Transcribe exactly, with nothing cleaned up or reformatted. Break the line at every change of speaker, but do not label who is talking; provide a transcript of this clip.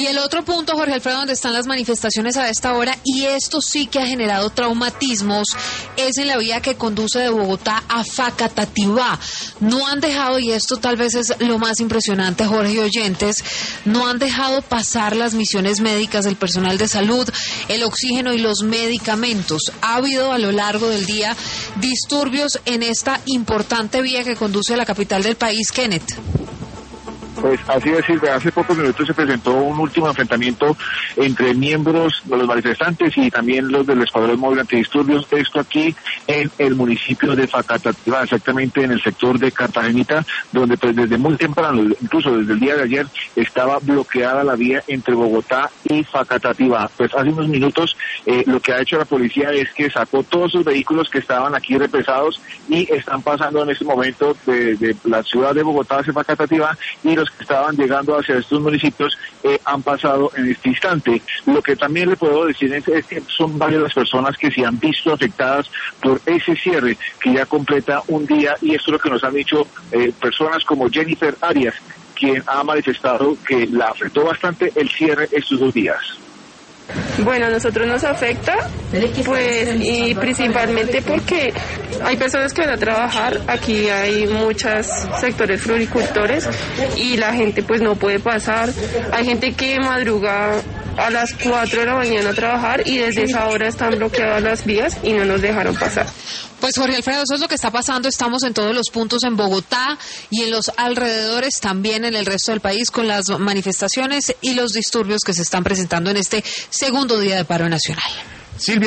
Y el otro punto, Jorge Alfredo, donde están las manifestaciones a esta hora, y esto sí que ha generado traumatismos, es en la vía que conduce de Bogotá a Facatativá. No han dejado, y esto tal vez es lo más impresionante, Jorge y oyentes, no han dejado pasar las misiones médicas del personal de salud, el oxígeno y los medicamentos. Ha habido a lo largo del día disturbios en esta importante vía que conduce a la capital del país, Kenneth.
Pues así es, Silvia, hace pocos minutos se presentó un último enfrentamiento entre miembros de los manifestantes y también los del Escuadrón Móvil Antidisturbios, esto aquí en el municipio de Facatativá, exactamente en el sector de Cartagenita, donde pues desde muy temprano, incluso desde el día de ayer, estaba bloqueada la vía entre Bogotá y Facatativá. Pues hace unos minutos eh, lo que ha hecho la policía es que sacó todos sus vehículos que estaban aquí represados y están pasando en este momento de, de la ciudad de Bogotá hacia Facatativá, y los que estaban llegando hacia estos municipios eh, han pasado en este instante. Lo que también le puedo decir es, es que son varias las personas que se han visto afectadas por ese cierre que ya completa un día, y esto es lo que nos han dicho eh, personas como Jennifer Arias, quien ha manifestado que la afectó bastante el cierre estos dos días.
Bueno, a nosotros nos afecta, pues, y principalmente porque hay personas que van a trabajar, aquí hay muchos sectores floricultores y la gente pues no puede pasar, hay gente que madruga a las cuatro de la mañana a trabajar y desde esa hora están bloqueadas las vías y no nos dejaron pasar.
Pues Jorge Alfredo, eso es lo que está pasando. Estamos en todos los puntos en Bogotá y en los alrededores, también en el resto del país, con las manifestaciones y los disturbios que se están presentando en este segundo día de paro nacional.
Silvia.